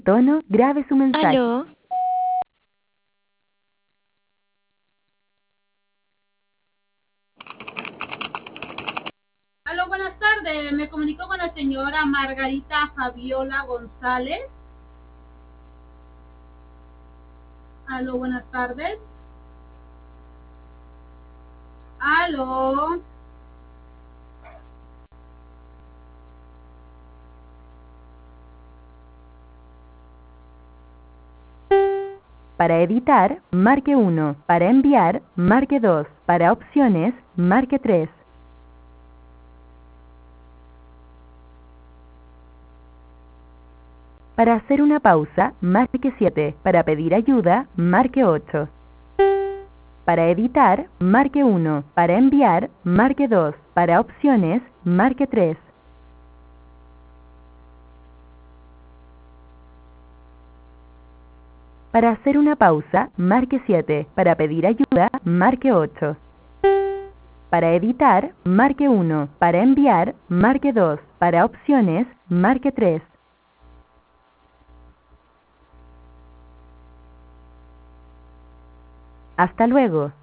tono, grabe su mensaje. Aló, Aló, buenas tardes. Me comunico con la señora Margarita Fabiola González. Aló, buenas tardes. Aló. Para editar, marque 1. Para enviar, marque 2. Para opciones, marque 3. Para hacer una pausa, marque 7. Para pedir ayuda, marque 8. Para editar, marque 1. Para enviar, marque 2. Para opciones, marque 3. Para hacer una pausa, marque 7. Para pedir ayuda, marque 8. Para editar, marque 1. Para enviar, marque 2. Para opciones, marque 3. Hasta luego.